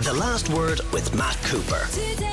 The Last Word with Matt Cooper.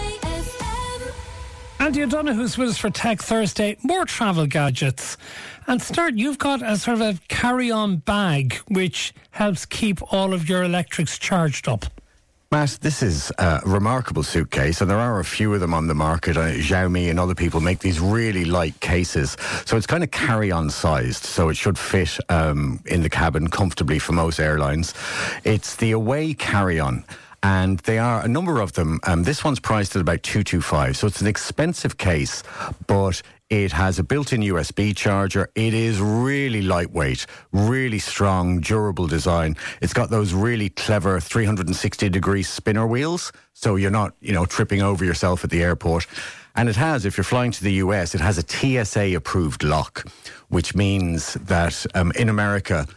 Andy O'Donoghue's with us for Tech Thursday. More travel gadgets. And start, you've got a sort of a carry-on bag which helps keep all of your electrics charged up. Matt, this is a remarkable suitcase, and there are a few of them on the market. Xiaomi and other people make these really light cases. So it's kind of carry-on sized, so it should fit in the cabin comfortably for most airlines. It's the Away carry-on. And they are a number of them. This one's priced at about $225, so it's an expensive case, but it has a built-in USB charger. It is really lightweight, really strong, durable design. It's got those really clever 360-degree spinner wheels, so you're not, tripping over yourself at the airport. And it has, if you're flying to the US, it has a TSA-approved lock, which means that in America,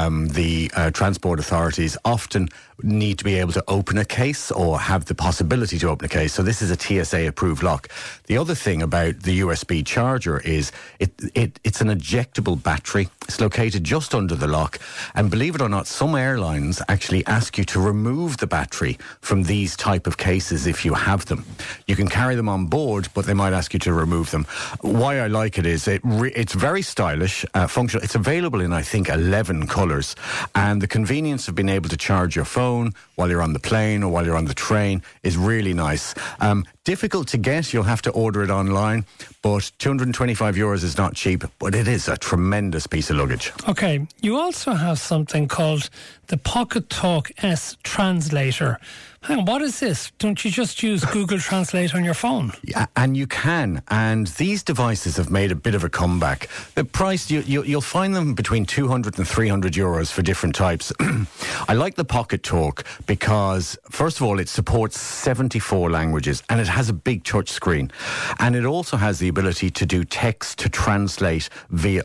the transport authorities often need to be able to open a case or have the possibility to open a case. So this is a TSA-approved lock. The other thing about the USB charger is it's an ejectable battery. It's located just under the lock. And believe it or not, some airlines actually ask you to remove the battery from these type of cases if you have them. You can carry them on board, but they might ask you to remove them. Why I like it is it's very stylish, functional. It's available in, I think, 11 colours. And the convenience of being able to charge your phone while you're on the plane or while you're on the train is really nice. Difficult to get. You'll have to order it online, but €225 is not cheap, but it is a tremendous piece of luggage. Okay, you also have something called the Pocket Talk S Translator. Hang on, what is this? Don't you just use Google Translate on your phone? Yeah, and you can. And these devices have made a bit of a comeback. The price, you'll find them between €200 and €300 for different types. I like the Pocket Talk because, first of all, it supports 74 languages and it has a big touch screen. And it also has the ability to do text to translate via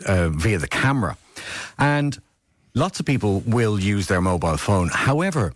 the camera. And lots of people will use their mobile phone. However,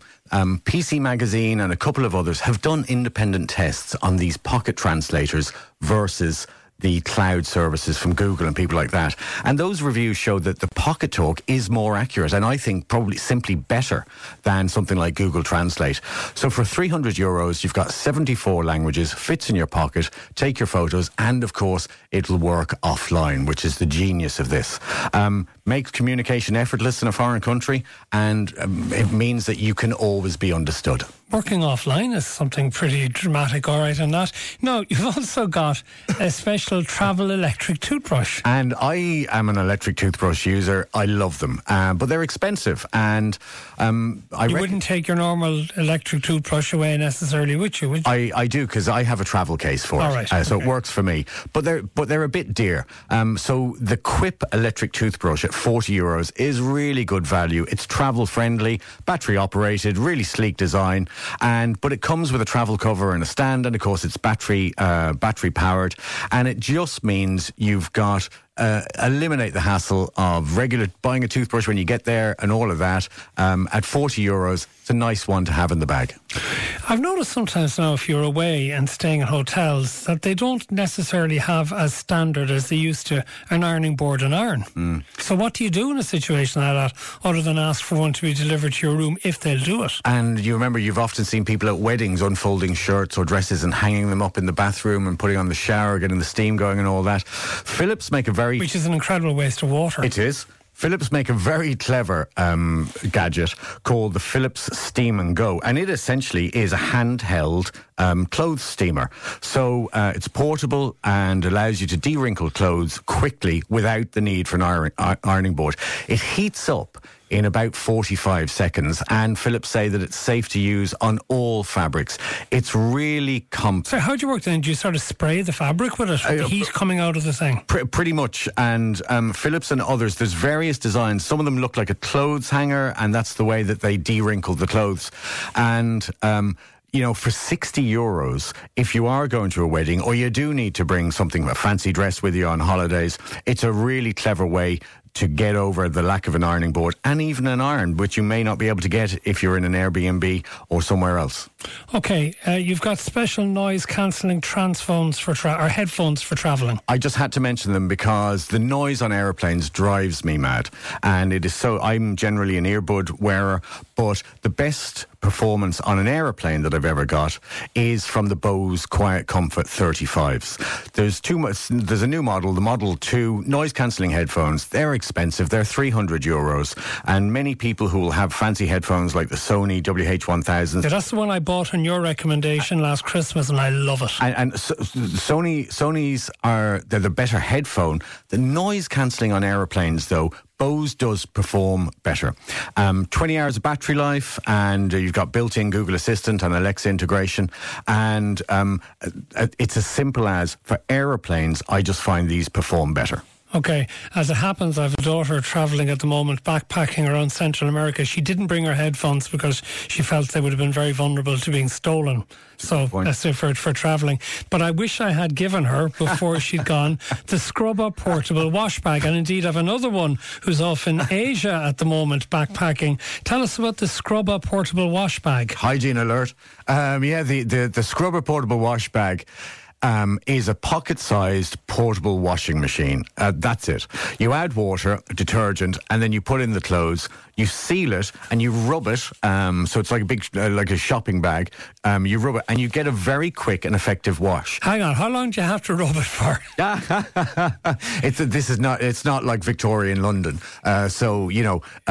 PC Magazine and a couple of others have done independent tests on these pocket translators versus the cloud services from Google and people like that. And those reviews show that the Pocket Talk is more accurate and I think probably simply better than something like Google Translate. So for €300, you've got 74 languages, fits in your pocket, take your photos, and of course, it'll work offline, which is the genius of this. Makes communication effortless in a foreign country, and it means that you can always be understood. Working offline is something pretty dramatic, all right, and that. No, you've also got a special travel electric toothbrush. And I am an electric toothbrush user. I love them, but they're expensive. And you wouldn't take your normal electric toothbrush away necessarily, would you? I do, because I have a travel case for all it, right, so okay. It works for me. But they're a bit dear. So the Quip electric toothbrush at €40 is really good value. It's travel friendly, battery operated, really sleek design. But it comes with a travel cover and a stand, and of course it's battery powered, and it just means you've got eliminate the hassle of regular buying a toothbrush when you get there and all of that. At €40, it's a nice one to have in the bag. I've noticed sometimes now, if you're away and staying at hotels, that they don't necessarily have as standard as they used to an ironing board and iron. So what do you do in a situation like that, other than ask for one to be delivered to your room if they'll do it? And you remember, you've often seen people at weddings unfolding shirts or dresses and hanging them up in the bathroom and putting on the shower, getting the steam going and all that. Philips make a very... Which is an incredible waste of water. It is. Philips make a very clever gadget called the Philips Steam and Go, and it essentially is a handheld clothes steamer. So it's portable and allows you to de-wrinkle clothes quickly without the need for an ironing board. It heats up in about 45 seconds, and Philips say that it's safe to use on all fabrics. It's really So how do you work then? Do you sort of spray the fabric with it? The heat coming out of the thing? Pretty much. And Philips and others, there's various designs. Some of them look like a clothes hanger, and that's the way that they de-wrinkle the clothes. And for €60, if you are going to a wedding or you do need to bring something, a fancy dress with you on holidays, it's a really clever way to get over the lack of an ironing board and even an iron, which you may not be able to get if you're in an Airbnb or somewhere else. Okay, you've got special noise cancelling headphones for travelling. I just had to mention them because the noise on aeroplanes drives me mad, and it is so. I'm generally an earbud wearer, but the best performance on an aeroplane that I've ever got is from the Bose Quiet Comfort 35s. There's a new model, the Model 2 noise cancelling headphones. They're expensive. They're €300, and many people who will have fancy headphones like the Sony WH-1000. Yeah, that's the one I bought on your recommendation last Christmas, and I love it. And Sony's they're the better headphone. The noise cancelling on aeroplanes, though, Bose does perform better. 20 hours of battery life, and you've got built-in Google Assistant and Alexa integration. And it's as simple as, for aeroplanes, I just find these perform better. Okay, as it happens, I have a daughter travelling at the moment, backpacking around Central America. She didn't bring her headphones because she felt they would have been very vulnerable to being stolen. So that's it for travelling. But I wish I had given her, before she'd gone, the Scrubba portable wash bag. And indeed, I have another one who's off in Asia at the moment, backpacking. Tell us about the Scrubba portable wash bag. Hygiene alert. The Scrubba portable wash bag is a pocket-sized portable washing machine. That's it. You add water, detergent, and then you put in the clothes. You seal it and you rub it. So it's like a big, like a shopping bag. You rub it and you get a very quick and effective wash. Hang on, how long do you have to rub it for? It's not like Victorian London. You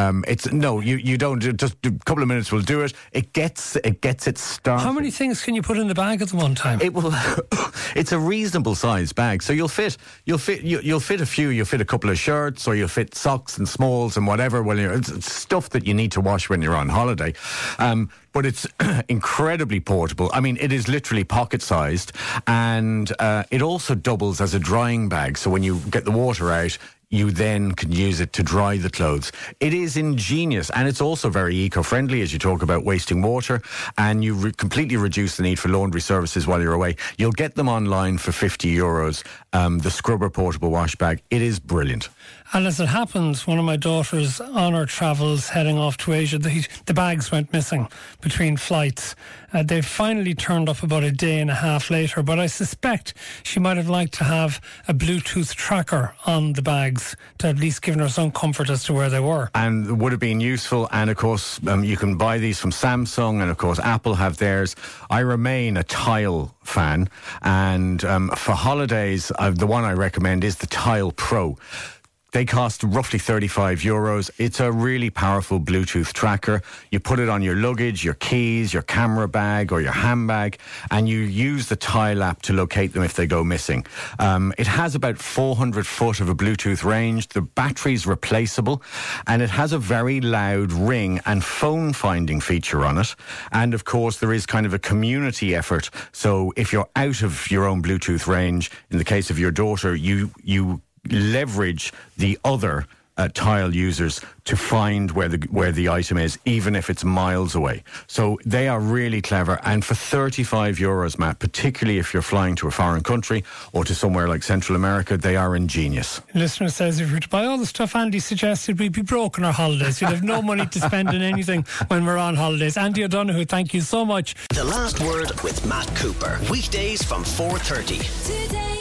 don't. Just a couple of minutes will do it. It gets it started. How many things can you put in the bag at the one time? It will. It's a reasonable sized bag, so you'll fit a few. You'll fit a couple of shirts, or you'll fit socks and smalls and whatever. Well, it's stuff that you need to wash when you're on holiday. But it's incredibly portable. I mean, it is literally pocket sized, and it also doubles as a drying bag. So when you get the water out, you then can use it to dry the clothes. It is ingenious, and it's also very eco-friendly, as you talk about wasting water, and you completely reduce the need for laundry services while you're away. You'll get them online for €50, the Scrubba portable wash bag. It is brilliant. And as it happens, one of my daughters on her travels heading off to Asia, the bags went missing between flights. They finally turned up about a day and a half later, but I suspect she might have liked to have a Bluetooth tracker on the bags to at least give her some comfort as to where they were. And would have been useful. And of course, you can buy these from Samsung, and of course Apple have theirs. I remain a Tile fan, and for holidays, the one I recommend is the Tile Pro. They cost roughly €35. It's a really powerful Bluetooth tracker. You put it on your luggage, your keys, your camera bag, or your handbag, and you use the Tile app to locate them if they go missing. It has about 400 foot of a Bluetooth range. The battery's replaceable, and it has a very loud ring and phone finding feature on it. And of course, there is kind of a community effort. So if you're out of your own Bluetooth range, in the case of your daughter, you leverage the other Tile users to find where the item is, even if it's miles away. So they are really clever. And for €35, Matt, particularly if you're flying to a foreign country or to somewhere like Central America, they are ingenious. The listener says, if we were to buy all the stuff Andy suggested, we'd be broke on our holidays. We'd have no money to spend on anything when we're on holidays. Andy O'Donoghue, thank you so much. The Last Word with Matt Cooper. Weekdays from 4:30.